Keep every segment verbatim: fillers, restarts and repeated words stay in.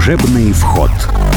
Служебный вход.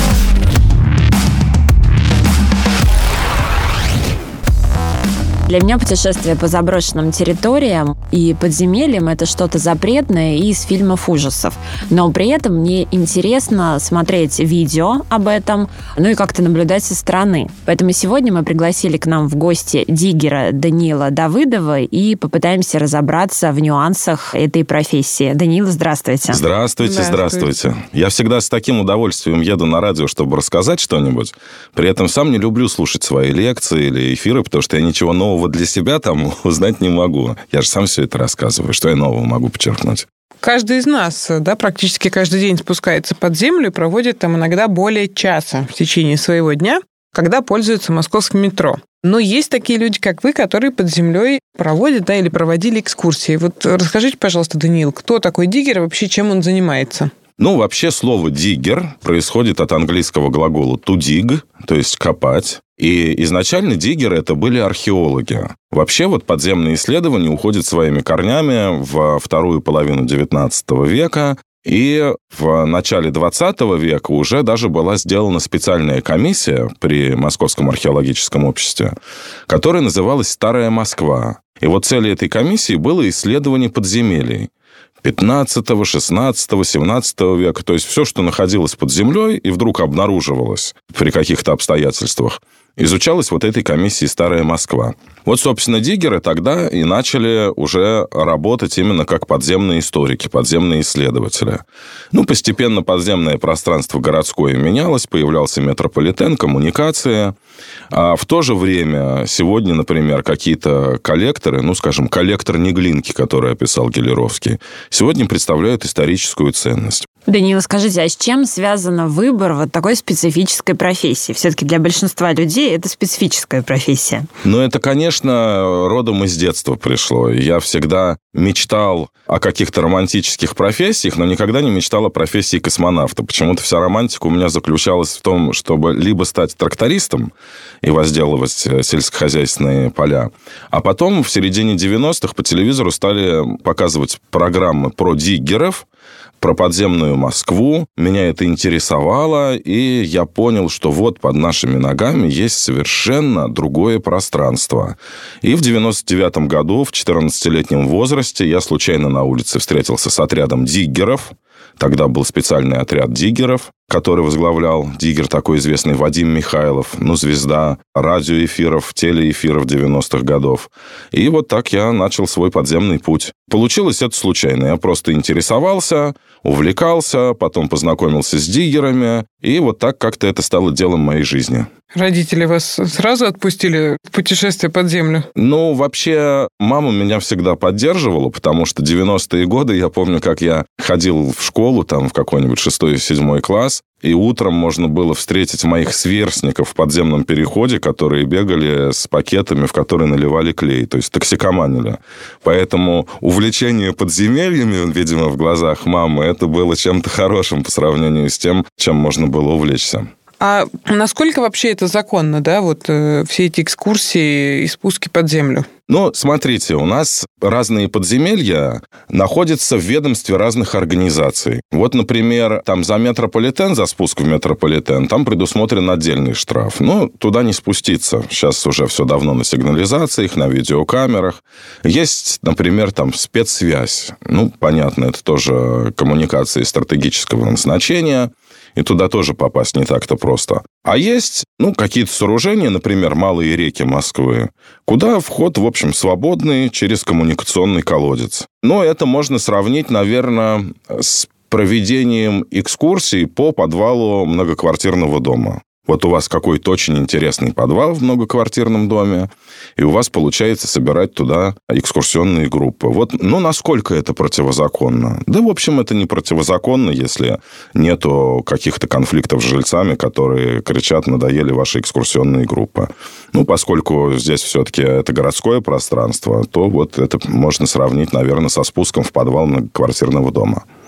Для меня путешествие по заброшенным территориям и подземельям – это что-то запретное из фильмов ужасов. Но при этом мне интересно смотреть видео об этом, ну и как-то наблюдать со стороны. Поэтому сегодня мы пригласили к нам в гости диггера Даниила Давыдова и попытаемся разобраться в нюансах этой профессии. Даниил, здравствуйте. Здравствуйте, здравствуйте. здравствуйте. Я всегда с таким удовольствием еду на радио, чтобы рассказать что-нибудь. При этом сам не люблю слушать свои лекции или эфиры, потому что я ничего нового для себя там узнать не могу. Я же сам все это рассказываю. Что я нового могу подчеркнуть? Каждый из нас, да, практически каждый день спускается под землю и проводит там иногда более часа в течение своего дня, когда пользуется московским метро. Но есть такие люди, как вы, которые под землей проводят, да, или проводили экскурсии. Вот расскажите, пожалуйста, Даниил, кто такой диггер и вообще чем он занимается? Ну, вообще слово «диггер» происходит от английского глагола to dig, то есть копать. И изначально диггеры – это были археологи. Вообще вот подземные исследования уходят своими корнями во вторую половину девятнадцатого века, и в начале двадцатого века уже даже была сделана специальная комиссия при Московском археологическом обществе, которая называлась «Старая Москва». И вот целью этой комиссии было исследование подземелий пятнадцатого, шестнадцатого, семнадцатого века. То есть все, что находилось под землей и вдруг обнаруживалось при каких-то обстоятельствах, изучалось вот этой комиссией «Старая Москва». Вот, собственно, диггеры тогда и начали уже работать именно как подземные историки, подземные исследователи. Ну, постепенно подземное пространство городское менялось, появлялся метрополитен, коммуникации. А в то же время сегодня, например, какие-то коллекторы, ну, скажем, коллектор Неглинки, который описал Гелеровский, сегодня представляют историческую ценность. Даниил, скажите, а с чем связан выбор вот такой специфической профессии? Все-таки для большинства людей это специфическая профессия. Ну, это, конечно, родом из детства пришло. Я всегда мечтал о каких-то романтических профессиях, но никогда не мечтал о профессии космонавта. Почему-то вся романтика у меня заключалась в том, чтобы либо стать трактористом и возделывать сельскохозяйственные поля, а потом в середине девяностых по телевизору стали показывать программы про диггеров, про подземную Москву. Меня это интересовало, и я понял, что вот под нашими ногами есть совершенно другое пространство. И в девяносто девятом году, в четырнадцатилетнем возрасте, я случайно на улице встретился с отрядом диггеров. Тогда был специальный отряд диггеров, который возглавлял диггер такой известный Вадим Михайлов, ну, звезда радиоэфиров, телеэфиров девяностых годов. И вот так я начал свой подземный путь. Получилось это случайно. Я просто интересовался, увлекался, потом познакомился с диггерами, и вот так как-то это стало делом моей жизни. Родители вас сразу отпустили в путешествие под землю? Ну, вообще, мама меня всегда поддерживала, потому что девяностые годы, я помню, как я ходил в школу, там, в какой-нибудь шестой-седьмой класс, и утром можно было встретить моих сверстников в подземном переходе, которые бегали с пакетами, в которые наливали клей, то есть токсикоманили. Поэтому увлечение подземельями, видимо, в глазах мамы, это было чем-то хорошим по сравнению с тем, чем можно было увлечься. А насколько вообще это законно, да, вот э, все эти экскурсии и спуски под землю? Ну, смотрите, у нас разные подземелья находятся в ведомстве разных организаций. Вот, например, там за метрополитен, за спуск в метрополитен, там предусмотрен отдельный штраф. Ну, туда не спуститься. Сейчас уже все давно на сигнализациях, на видеокамерах. Есть, например, там спецсвязь. Ну, понятно, это тоже коммуникации стратегического назначения. И туда тоже попасть не так-то просто. А есть, ну, какие-то сооружения, например, малые реки Москвы, куда вход, в общем, свободный через коммуникационный колодец. Но это можно сравнить, наверное, с проведением экскурсий по подвалу многоквартирного дома. Вот у вас какой-то очень интересный подвал в многоквартирном доме, и у вас получается собирать туда экскурсионные группы. Вот, ну, насколько это противозаконно? Да, в общем, это не противозаконно, если нету каких-то конфликтов с жильцами, которые кричат: надоели ваши экскурсионные группы. Ну, поскольку здесь все-таки это городское пространство, то вот это можно сравнить, наверное, со спуском в подвал многоквартирного дома.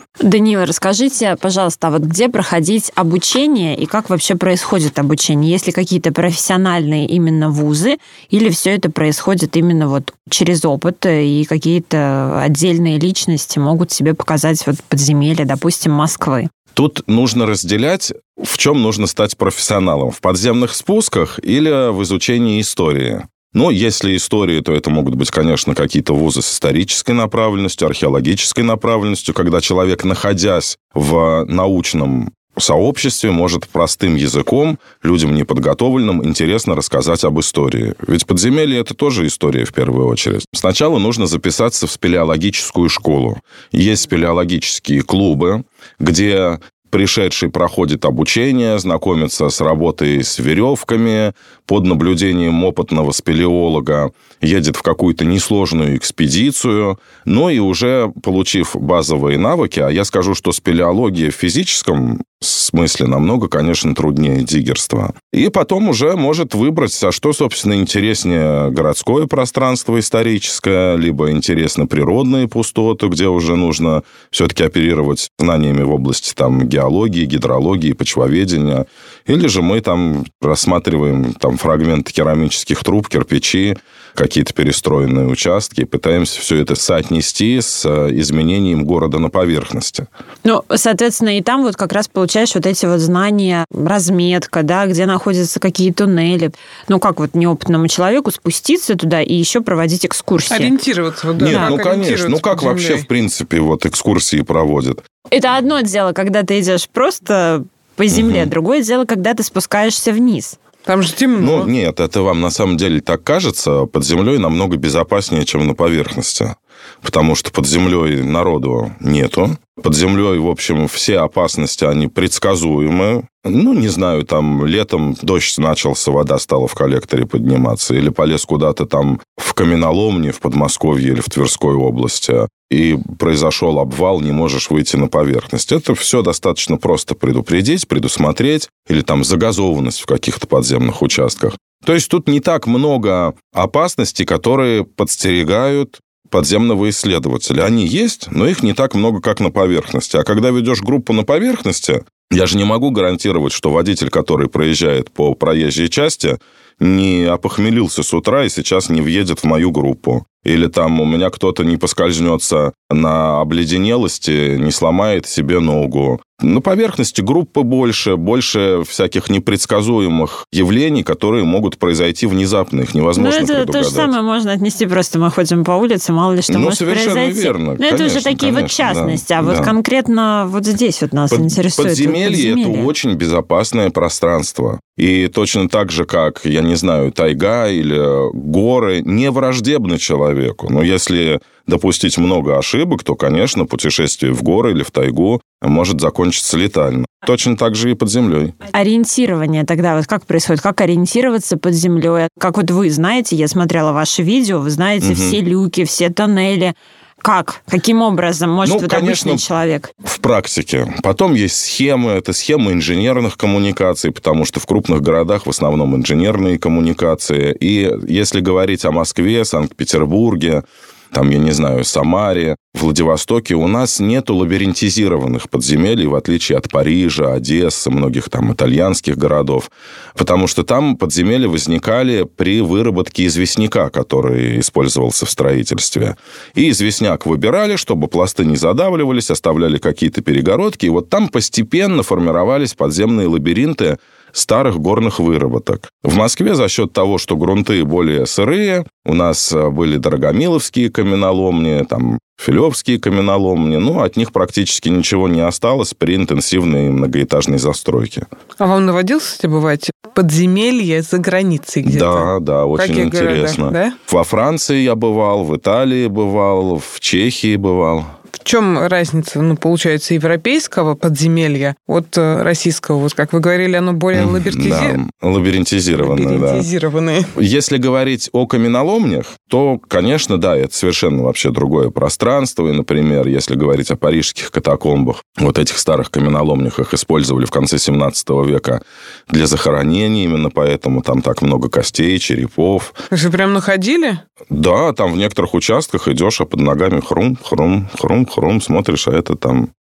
Данила, расскажите, пожалуйста, а вот где проходить обучение и как вообще происходит обучение? Есть ли какие-то профессиональные именно вузы или все это происходит именно вот через опыт и какие-то отдельные личности могут себе показать вот подземелья, допустим, Москвы? Тут нужно разделять, в чем нужно стать профессионалом. В подземных спусках или в изучении истории. Ну, если истории, то это могут быть, конечно, какие-то вузы с исторической направленностью, археологической направленностью, когда человек, находясь в научном сообществе, может простым языком, людям неподготовленным, интересно рассказать об истории. Ведь подземелье – это тоже история в первую очередь. Сначала нужно записаться в спелеологическую школу. Есть спелеологические клубы, где пришедший проходит обучение, знакомится с работой с веревками, под наблюдением опытного спелеолога едет в какую-то несложную экспедицию, ну и уже получив базовые навыки, а я скажу, что спелеология в физическом смысле намного, конечно, труднее диггерства. И потом уже может выбрать, а что, собственно, интереснее городское пространство историческое, либо интересно природные пустоты, где уже нужно все-таки оперировать знаниями в области там, геологии, гидрологии, почвоведения. Или же мы там рассматриваем там, фрагменты керамических труб, кирпичи, какие-то перестроенные участки, и пытаемся все это соотнести с изменением города на поверхности. Ну, соответственно, и там вот как раз получаешь вот эти вот знания, разметка, да, где находятся какие туннели. Ну, как вот неопытному человеку спуститься туда и еще проводить экскурсии. Ориентироваться. Вот, да. Нет, да, ну, конечно. Ну, как вообще, в принципе, вот экскурсии проводят? Это одно дело, когда ты идешь просто по земле, Угу. Другое дело, когда ты спускаешься вниз. Там же темно. Ну, нет, это вам на самом деле так кажется. Под землей намного безопаснее, чем на поверхности. Потому что под землей народу нету. Под землей, в общем, все опасности, они предсказуемы. Ну, не знаю, там летом дождь начался, вода стала в коллекторе подниматься. Или полез куда-то там в каменоломне в Подмосковье или в Тверской области. И произошел обвал, не можешь выйти на поверхность. Это все достаточно просто предупредить, предусмотреть. Или там загазованность в каких-то подземных участках. То есть тут не так много опасностей, которые подстерегают подземного исследователя. Они есть, но их не так много, как на поверхности. А когда ведешь группу на поверхности, я же не могу гарантировать, что водитель, который проезжает по проезжей части, не опохмелился с утра и сейчас не въедет в мою группу. Или там у меня кто-то не поскользнется на обледенелости, не сломает себе ногу. На поверхности группы больше, больше всяких непредсказуемых явлений, которые могут произойти внезапно, их невозможно предугадать. Ну, это то же самое можно отнести, просто мы ходим по улице, мало ли что ну, может совершенно произойти. Верно. Но это уже такие конечно, вот частности, да, а вот да. конкретно вот здесь вот нас Под, интересует. Подземелье, подземелье – это очень безопасное пространство. И точно так же, как, я не знаю, тайга или горы, не враждебны человеку. Но если допустить много ошибок, то, конечно, путешествие в горы или в тайгу может закончиться летально. Точно так же и под землей. Ориентирование тогда, вот как происходит? Как ориентироваться под землей? Как вот вы знаете, я смотрела ваши видео, вы знаете угу. все люки, все тоннели. Как? Каким образом может ну, вот конечно, обычный человек? В практике. Потом есть схемы. Это схемы инженерных коммуникаций, потому что в крупных городах в основном инженерные коммуникации. И если говорить о Москве, Санкт-Петербурге, там, я не знаю, Самаре, Владивостоке, у нас нету лабиринтизированных подземелий, в отличие от Парижа, Одессы, многих там итальянских городов, потому что там подземелья возникали при выработке известняка, который использовался в строительстве. И известняк выбирали, чтобы пласты не задавливались, оставляли какие-то перегородки, и вот там постепенно формировались подземные лабиринты старых горных выработок. В Москве за счет того, что грунты более сырые, у нас были Дорогомиловские каменоломни, там Филевские каменоломни, ну, от них практически ничего не осталось при интенсивной многоэтажной застройке. А вам наводилось, кстати, бывать подземелье за границей где-то? Да, да, очень Каких интересно. городах, да? Во Франции я бывал, в Италии бывал, в Чехии бывал. В чем разница, ну, получается, европейского подземелья от российского? Вот, как вы говорили, оно более лабиринтизированное. Да, лабиринтизированное, лабиринтизированное. Да. Если говорить о каменоломнях, то, конечно, да, это совершенно вообще другое пространство. И, например, если говорить о парижских катакомбах, вот этих старых каменоломнях их использовали в конце семнадцатого века для захоронений, именно поэтому там так много костей, черепов. Вы прям находили? Да, там в некоторых участках идешь, а под ногами хрум, хрум, хрум, хрум, смотришь, а это там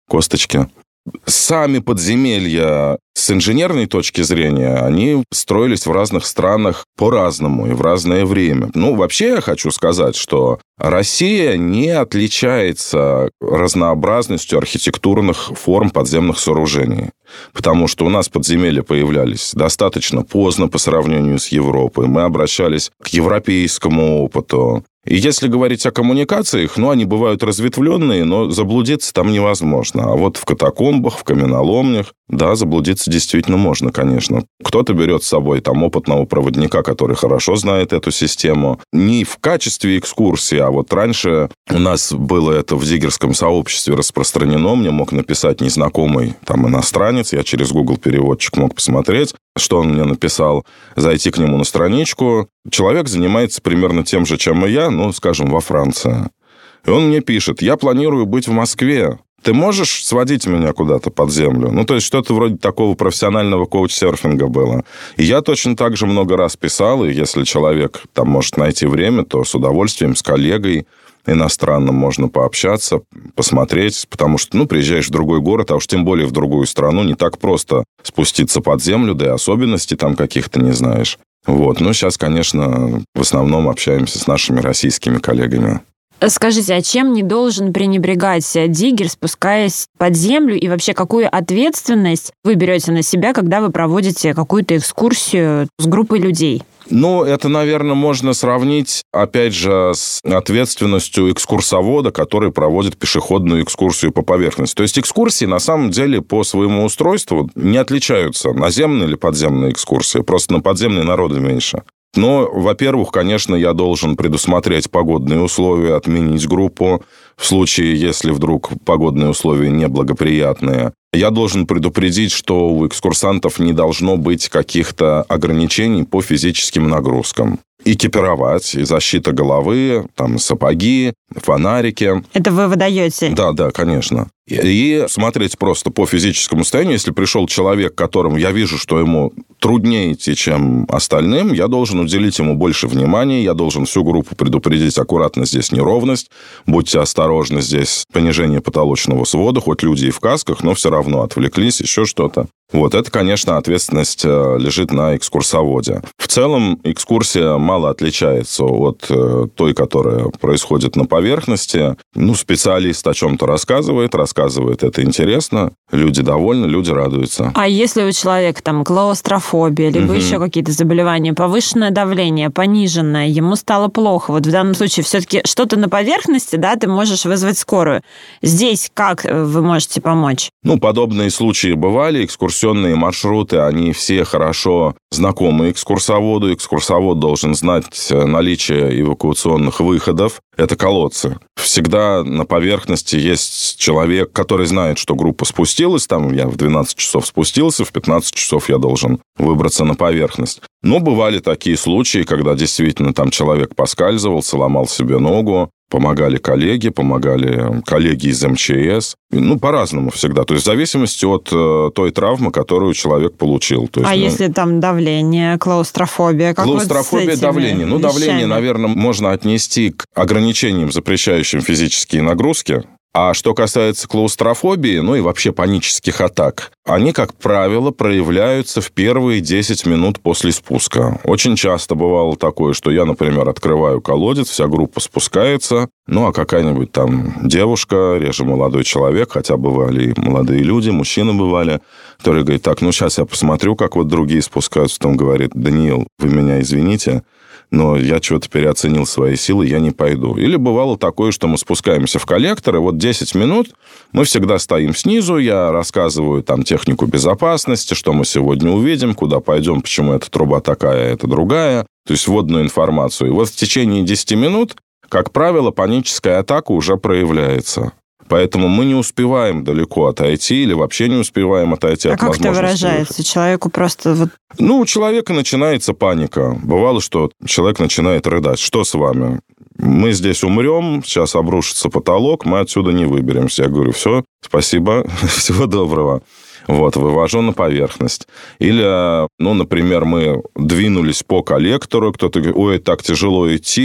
косточки. Сами подземелья с инженерной точки зрения, они строились в разных странах по-разному и в разное время. Ну, вообще я хочу сказать, что Россия не отличается разнообразностью архитектурных форм подземных сооружений, потому что у нас подземелья появлялись достаточно поздно по сравнению с Европой. Мы обращались к европейскому опыту. И если говорить о коммуникациях, ну, они бывают разветвленные, но заблудиться там невозможно. А вот в катакомбах, в каменоломнях, да, заблудиться действительно можно, конечно. Кто-то берет с собой там опытного проводника, который хорошо знает эту систему. Не в качестве экскурсии, а вот раньше у нас было это в диггерском сообществе распространено. Мне мог написать незнакомый там иностранец. Я через Google переводчик мог посмотреть, что он мне написал, зайти к нему на страничку. Человек занимается примерно тем же, чем и я, ну, скажем, во Франции. И он мне пишет: я планирую быть в Москве. Ты можешь сводить меня куда-то под землю? Ну, то есть, что-то вроде такого профессионального коуч-серфинга было. И я точно так же много раз писал, и если человек там может найти время, то с удовольствием с коллегой иностранным можно пообщаться, посмотреть, потому что, ну, приезжаешь в другой город, а уж тем более в другую страну, не так просто спуститься под землю, да и особенностей там каких-то не знаешь. Вот. Ну, сейчас, конечно, в основном общаемся с нашими российскими коллегами. Скажите, а чем не должен пренебрегать диггер, спускаясь под землю? И вообще, какую ответственность вы берете на себя, когда вы проводите какую-то экскурсию с группой людей? Ну, это, наверное, можно сравнить, опять же, с ответственностью экскурсовода, который проводит пешеходную экскурсию по поверхности. То есть экскурсии, на самом деле, по своему устройству не отличаются. Наземные или подземные экскурсии. Просто на подземные народу меньше. Но, во-первых, конечно, я должен предусмотреть погодные условия, отменить группу в случае, если вдруг погодные условия неблагоприятные. Я должен предупредить, что у экскурсантов не должно быть каких-то ограничений по физическим нагрузкам. Экипировать, и защита головы, там, сапоги, фонарики. Это вы выдаете? Да, да, конечно. И смотреть просто по физическому состоянию. Если пришел человек, которому я вижу, что ему труднее идти, чем остальным, я должен уделить ему больше внимания, я должен всю группу предупредить: аккуратно, здесь неровность, будьте осторожны, здесь понижение потолочного свода, хоть люди и в касках, но все равно отвлеклись, еще что-то. Вот это, конечно, ответственность лежит на экскурсоводе. В целом, экскурсия мало отличается от той, которая происходит на поверхности. Ну, специалист о чем-то рассказывает, рассказывает, это интересно, люди довольны, люди радуются. А если у человека там клаустрофобия, либо угу. еще какие-то заболевания, повышенное давление, пониженное, ему стало плохо, вот в данном случае все-таки что-то на поверхности, да, ты можешь вызвать скорую. Здесь как вы можете помочь? Ну, подобные случаи бывали, экскурсионные маршруты, они все хорошо знакомы экскурсоводу. Экскурсовод должен знать наличие эвакуационных выходов. Это колодцы. Всегда на поверхности есть человек, который знает, что группа спустилась. Там я в двенадцать часов спустился, в пятнадцать часов я должен выбраться на поверхность. Но бывали такие случаи, когда действительно там человек поскальзывался, ломал себе ногу. Помогали коллеги, помогали коллеги из эм че эс. Ну, по-разному всегда. То есть в зависимости от э, той травмы, которую человек получил. То есть, а ну, если там давление, клаустрофобия? Как клаустрофобия, вот давление. Ну, вещами? давление, наверное, можно отнести к ограничениям, запрещающим физические нагрузки. А что касается клаустрофобии, ну и вообще панических атак, они, как правило, проявляются в первые десять минут после спуска. Очень часто бывало такое, что я, например, открываю колодец, вся группа спускается, ну а какая-нибудь там девушка, реже молодой человек, хотя бывали и молодые люди, мужчины бывали, которые говорят: так, ну сейчас я посмотрю, как вот другие спускаются. Потом говорит: Даниил, вы меня извините, но я чего-то переоценил свои силы, я не пойду. Или бывало такое, что мы спускаемся в коллектор, и вот десять минут мы всегда стоим снизу, я рассказываю там технику безопасности, что мы сегодня увидим, куда пойдем, почему эта труба такая, а эта другая, то есть вводную информацию. И вот в течение десяти минут, как правило, паническая атака уже проявляется. Поэтому мы не успеваем далеко отойти или вообще не успеваем отойти а от возможности. А как это выражается? Человеку просто... вот. Ну, у человека начинается паника. Бывало, что человек начинает рыдать. Что с вами? Мы здесь умрем, сейчас обрушится потолок, мы отсюда не выберемся. Я говорю: все, спасибо, всего доброго. Вот, вывожу на поверхность. Или, ну, например, мы двинулись по коллектору, кто-то говорит: ой, так тяжело идти,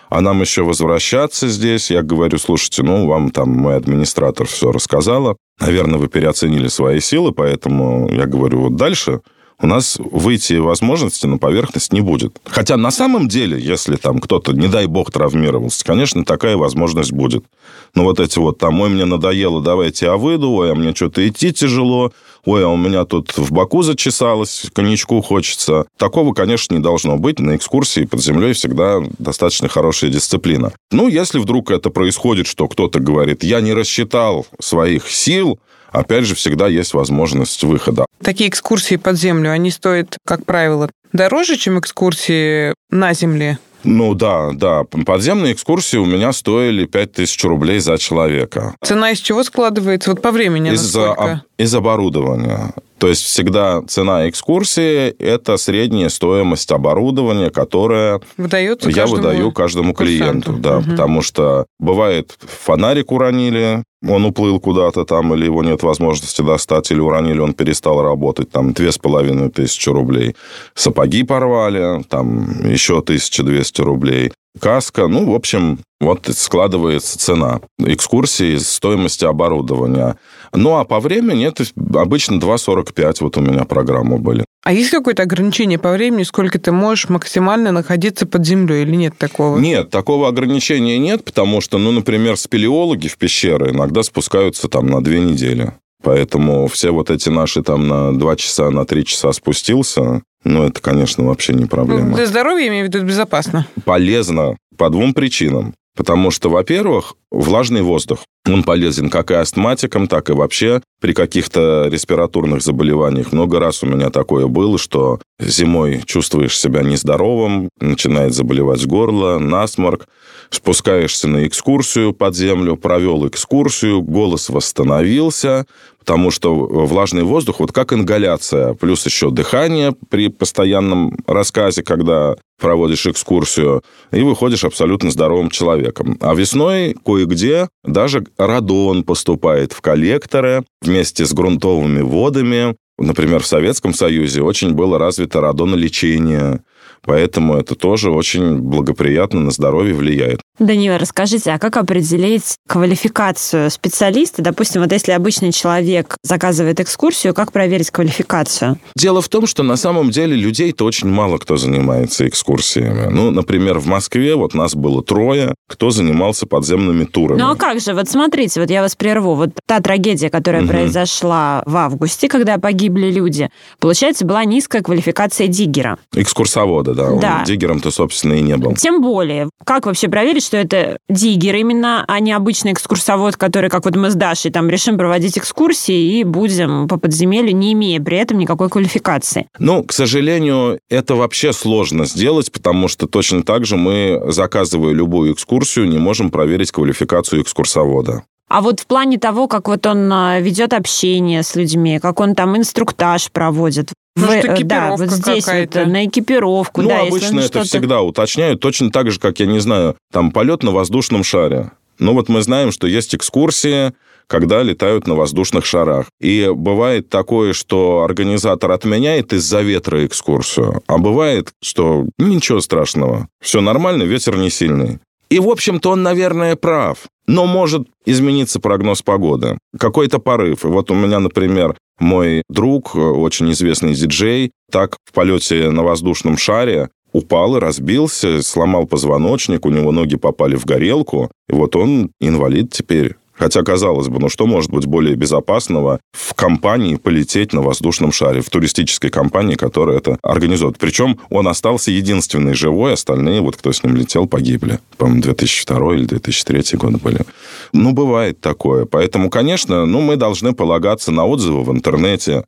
а нам еще возвращаться здесь. Я говорю, слушайте, ну, вам там мой администратор все рассказала. Наверное, вы переоценили свои силы, поэтому я говорю, вот дальше у нас выйти возможности на поверхность не будет. Хотя на самом деле, если там кто-то, не дай бог, травмировался, конечно, такая возможность будет. Но вот эти вот там, ой, мне надоело, давайте я выйду, ой, а мне что-то идти тяжело, ой, а у меня тут в боку зачесалось, коньячку хочется. Такого, конечно, не должно быть. На экскурсии под землей всегда достаточно хорошая дисциплина. Ну, если вдруг это происходит, что кто-то говорит, я не рассчитал своих сил, опять же, всегда есть возможность выхода. Такие экскурсии под землю, они стоят, как правило, дороже, чем экскурсии на земле? Ну да, да. Подземные экскурсии у меня стоили пять тысяч рублей за человека. Цена из чего складывается? Вот по времени Из-за, насколько? Из оборудования. То есть всегда цена экскурсии – это средняя стоимость оборудования, которое Выдается я каждому выдаю каждому клиенту. Да, угу. Потому что бывает, фонарик уронили, он уплыл куда-то там, или его нет возможности достать, или уронили, он перестал работать, там, две с половиной тысячи рублей. Сапоги порвали, там, еще тысяча двести рублей. Каска, ну, в общем, вот складывается цена экскурсии из стоимости оборудования. Ну, а по времени это обычно два сорок пять, вот у меня программы были. А есть какое-то ограничение по времени, сколько ты можешь максимально находиться под землей, или нет такого? Нет, такого ограничения нет, потому что, ну, например, спелеологи в пещеры иногда спускаются там на две недели. Поэтому все вот эти наши там на два часа, на три часа спустился, ну, это, конечно, вообще не проблема. Для здоровья, я имею в виду, безопасно? Полезно по двум причинам. Потому что, во-первых, влажный воздух. Он полезен как и астматикам, так и вообще при каких-то респираторных заболеваниях. Много раз у меня такое было, что зимой чувствуешь себя нездоровым, начинает заболевать горло, насморк, спускаешься на экскурсию под землю, провел экскурсию, голос восстановился, потому что влажный воздух, вот как ингаляция, плюс еще дыхание при постоянном рассказе, когда проводишь экскурсию, и выходишь абсолютно здоровым человеком. А весной кое-где даже радон поступает в коллекторы вместе с грунтовыми водами. Например, в Советском Союзе очень было развито радонолечение, поэтому это тоже очень благоприятно на здоровье влияет. Данила, расскажите, а как определить квалификацию специалиста? Допустим, вот если обычный человек заказывает экскурсию, как проверить квалификацию? Дело в том, что на самом деле людей-то очень мало кто занимается экскурсиями. Ну, например, в Москве вот нас было трое, кто занимался подземными турами. Ну, а как же? Вот смотрите, вот я вас прерву. Вот та трагедия, которая угу. произошла в августе, когда погибли люди, получается, была низкая квалификация диггера. Экскурсовода, да. Да. Он диггером-то, собственно, и не был. Тем более, как вообще проверить, что это диггер именно, а не обычный экскурсовод, который, как вот мы с Дашей, там решим проводить экскурсии и будем по подземелью, не имея при этом никакой квалификации? Ну, к сожалению, это вообще сложно сделать, потому что точно так же мы, заказывая любую экскурсию, не можем проверить квалификацию экскурсовода. А вот в плане того, как вот он ведет общение с людьми, как он там инструктаж проводит. Может, экипировка да, вот здесь какая-то. Вот, на экипировку. Ну, да, обычно это что-то... всегда уточняют, точно так же, как, я не знаю, там полет на воздушном шаре. Ну, вот мы знаем, что есть экскурсии, когда летают на воздушных шарах. И бывает такое, что организатор отменяет из-за ветра экскурсию, а бывает, что ничего страшного, все нормально, ветер не сильный. И, в общем-то, он, наверное, прав. Но может измениться прогноз погоды. Какой-то порыв. И вот у меня, например, мой друг, очень известный диджей, так в полете на воздушном шаре упал и разбился, сломал позвоночник, у него ноги попали в горелку. И вот он инвалид теперь. Хотя, казалось бы, ну что может быть более безопасного в компании полететь на воздушном шаре, в туристической компании, которая это организует. Причем он остался единственный живой, остальные, вот кто с ним летел, погибли. По-моему, две тысячи второй или две тысячи третий год были. Ну, бывает такое. Поэтому, конечно, ну, мы должны полагаться на отзывы в интернете,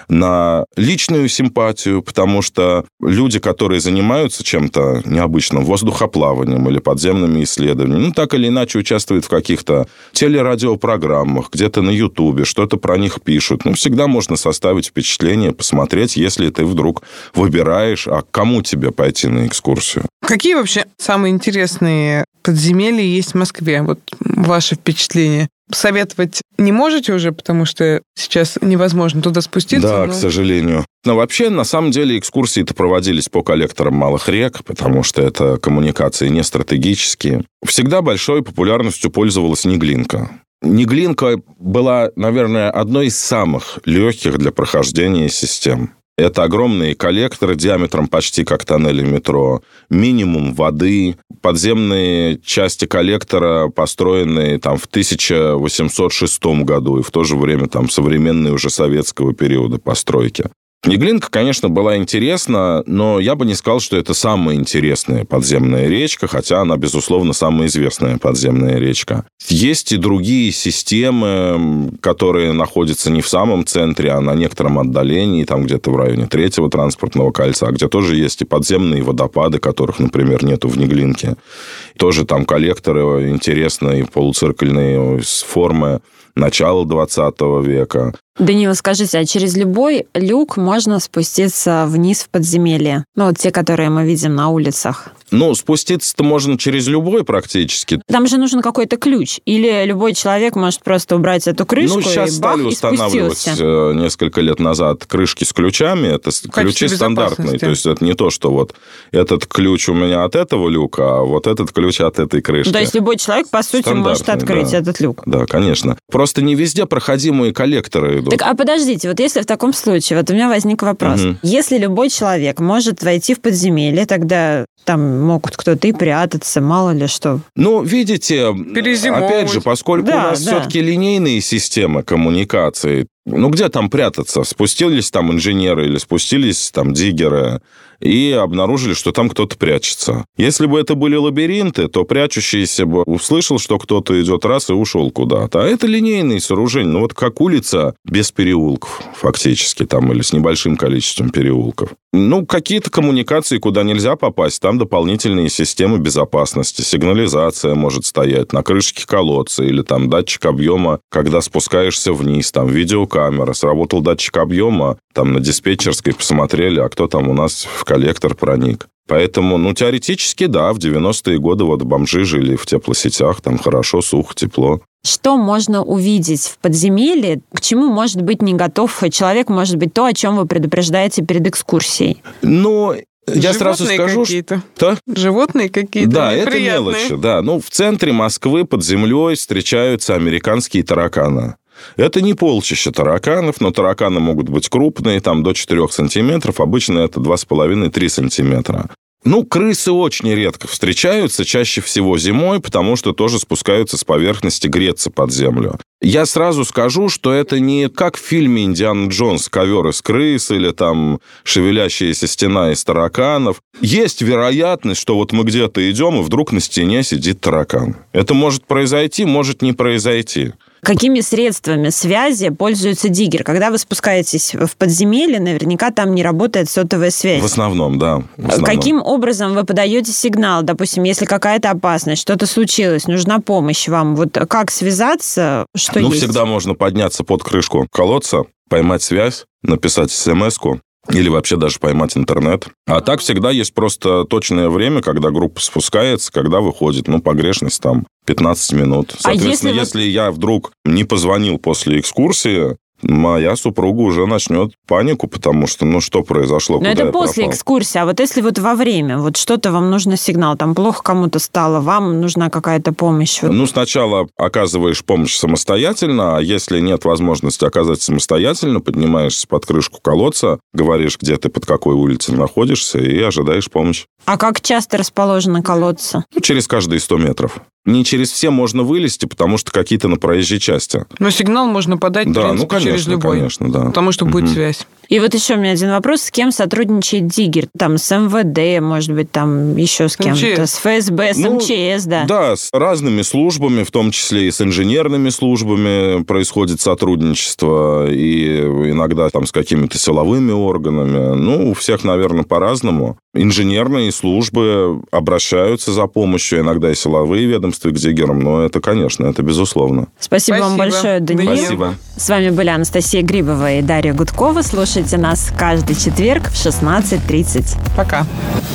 на личную симпатию, потому что люди, которые занимаются чем-то необычным, воздухоплаванием или подземными исследованиями, ну, так или иначе участвуют в каких-то телерадиопрограммах, где-то на Ютубе, что-то про них пишут. Ну, всегда можно составить впечатление, посмотреть, если ты вдруг выбираешь, а к кому тебе пойти на экскурсию. Какие вообще самые интересные подземелья есть в Москве? Вот ваше впечатление. советовать не можете уже, потому что сейчас невозможно туда спуститься. Да, но... к сожалению. Но вообще, на самом деле, экскурсии-то проводились по коллекторам малых рек, потому что это коммуникации не стратегические. Всегда большой популярностью пользовалась Неглинка. Неглинка была, наверное, одной из самых легких для прохождения систем. Это огромные коллекторы диаметром почти как тоннели метро, минимум воды, подземные части коллектора, построенные там в тысяча восемьсот шестом году, и в то же время там современные уже советского периода постройки. Неглинка, конечно, была интересна, но я бы не сказал, что это самая интересная подземная речка, хотя она, безусловно, самая известная подземная речка. Есть и другие системы, которые находятся не в самом центре, а на некотором отдалении, там где-то в районе третьего транспортного кольца, где тоже есть и подземные водопады, которых, например, нету в Неглинке. Тоже там коллекторы интересные, полуциркульные формы начала двадцатого века. Данила, скажите, а через любой люк можно спуститься вниз в подземелье? Ну, вот те, которые мы видим на улицах. Ну, спуститься-то можно через любой практически. Там же нужен какой-то ключ. Или любой человек может просто убрать эту крышку ну, сейчас и бах, стали и устанавливать спустился. Несколько лет назад крышки с ключами. Это ключи стандартные. То есть это не то, что вот этот ключ у меня от этого люка, а вот этот ключ от этой крышки. Ну, то есть любой человек, по сути, может открыть да. этот люк. Да, конечно. Просто не везде проходимые коллекторы идут. Так, а подождите, вот если в таком случае, вот у меня возник вопрос. Угу. Если любой человек может войти в подземелье, тогда там могут кто-то и прятаться, мало ли что. Ну, видите, опять же, поскольку да, у нас да. все-таки линейные системы коммуникации, ну, где там прятаться? Спустились там инженеры или спустились там диггеры и обнаружили, что там кто-то прячется. Если бы это были лабиринты, то прячущийся бы услышал, что кто-то идет раз и ушел куда-то. А это линейные сооружения. Ну, вот как улица без переулков, фактически, там, или с небольшим количеством переулков. Ну, какие-то коммуникации, куда нельзя попасть, там дополнительные системы безопасности, сигнализация может стоять на крышке колодца или там датчик объема, когда спускаешься вниз, там видеокамера, сработал датчик объема, там на диспетчерской посмотрели, а кто там у нас в коллектор проник. Поэтому, ну, теоретически, да, в девяностые годы вот бомжи жили в теплосетях, там хорошо, сухо, тепло. Что можно увидеть в подземелье, к чему может быть не готов человек, может быть, то, о чем вы предупреждаете перед экскурсией? Ну, я Животные сразу скажу, какие-то. что... Животные какие-то Да, неприятные. это мелочи, да. Ну, в центре Москвы под землей встречаются американские тараканы. Это не полчища тараканов, но тараканы могут быть крупные, там до четырёх сантиметров, обычно это два с половиной - три сантиметра. Ну, крысы очень редко встречаются, чаще всего зимой, потому что тоже спускаются с поверхности греться под землю. Я сразу скажу, что это не как в фильме «Индиана Джонс», ковер из крыс или там шевелящаяся стена из тараканов. Есть вероятность, что вот мы где-то идем, и вдруг на стене сидит таракан. Это может произойти, может не произойти. Какими средствами связи пользуется диггер? Когда вы спускаетесь в подземелье, наверняка там не работает сотовая связь. В основном, да. В основном. Каким образом вы подаете сигнал? Допустим, если какая-то опасность, что-то случилось, нужна помощь вам. Вот как связаться, что ну, есть? всегда можно подняться под крышку колодца, поймать связь, написать смс-ку. Или вообще даже поймать интернет. А так всегда есть просто точное время, когда группа спускается, когда выходит. Ну, погрешность там пятнадцать минут. Соответственно, а если, если я вдруг не позвонил после экскурсии, моя супруга уже начнет панику, потому что, ну, что произошло, Но куда это после пропал? экскурсии. А вот если вот во время, вот что-то вам нужно сигнал, там плохо кому-то стало, вам нужна какая-то помощь? Ну, сначала оказываешь помощь самостоятельно, а если нет возможности оказать самостоятельно, поднимаешься под крышку колодца, говоришь, где ты, под какой улицей находишься, и ожидаешь помощи. А как часто расположены колодцы? Ну, через каждые сто метров. Не через все можно вылезти, потому что какие-то на проезжей части. Но сигнал можно подать, да, в принципе, ну, конечно, через любой. Конечно, да. Потому что будет угу. связь. И вот еще у меня один вопрос. С кем сотрудничает диггер? Там с эм вэ дэ, может быть, там еще с кем-то, эм че эс. С эф эс бэ, с ну, эм че эс, да. Да, с разными службами, в том числе и с инженерными службами происходит сотрудничество, и иногда там с какими-то силовыми органами. Ну, у всех, наверное, по-разному. Инженерные службы обращаются за помощью, иногда и силовые ведомства к диггерам, но это, конечно, это безусловно. Спасибо, Спасибо. вам большое, Даниил. Спасибо. С вами были Анастасия Грибова и Дарья Гудкова. Слушайте нас каждый четверг в шестнадцать тридцать. Пока.